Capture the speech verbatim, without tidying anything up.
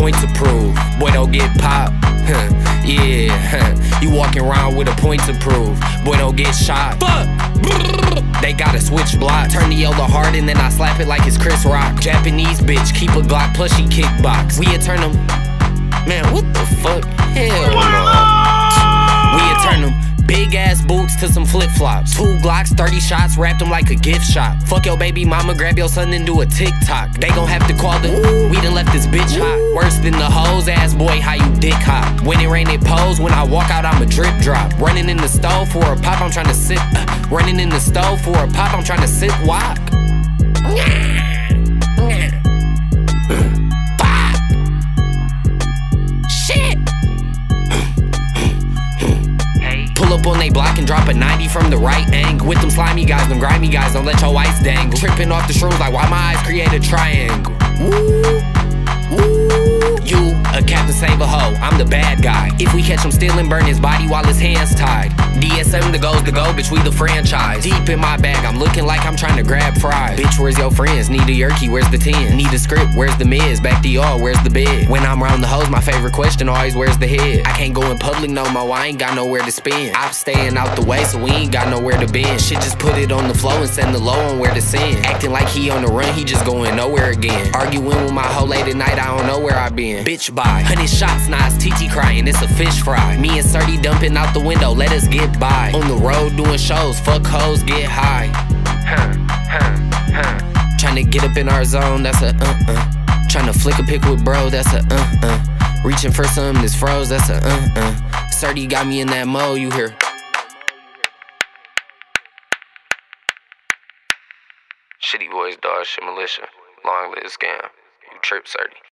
point to prove. Boy, don't get popped. Huh, yeah, huh. You walking around with a point to prove. Boy, don't get shot. Fuck. They gotta switch block. Turn the yellow hard and then I slap it like it's Chris Rock. Japanese bitch, keep a Glock, plus she kickbox. We turn them. Man, what the fuck? Hell no. We turn them. Big ass boots to some flip flops. Two Glocks, thirty shots, wrapped them like a gift shop. Fuck your baby mama, grab your son and do a TikTok. They gon' have to call the Ooh. We done left this bitch hot. Worse than the hoes, ass boy, how you dick hop. When it rain, it pose. When I walk out, I'm a drip drop. Running in the stove for a pop, I'm trying to sit. Uh, running in the stove for a pop, I'm trying to sit walk. Pull up on they block and drop a ninety from the right angle. With them slimy guys, them grimy guys, don't let your ice dangle. Tripping off the shrooms like why my eyes create a triangle. Ooh, ooh. You a captain, save a hoe, I'm the bad guy. If we catch him stealing, burn his body while his hands tied. D S M the goes to go, bitch, we the franchise. Deep in my bag, I'm looking like I'm trying to grab fries. Bitch, where's your friends? Need a yerky, where's the ten? Need a script, where's the miz? Back to y'all, where's the bed? When I'm around the hoes, my favorite question always, where's the head? I can't go in public no more, I ain't got nowhere to spend. I'm staying out the way, so we ain't got nowhere to bend. Shit, just put it on the flow and send the low on where to send. Acting like he on the run, he just going nowhere again. Arguing with my hoe late at night, I don't know where I been. Bitch, bye. Hundred shots, Nas, T T crying, it's a fish fry. Me and Surdy dumping out the window, let us get by. On the road doing shows, fuck hoes, get high. Huh, huh, huh. Tryna get up in our zone, that's a uh-uh. Tryna flick a pic with bro, that's a uh-uh. Reaching for something that's froze, that's a uh-uh. Surdy got me in that mode, you hear. Shitty boys, dog, shit militia. Long live scam. You trip, Surdy.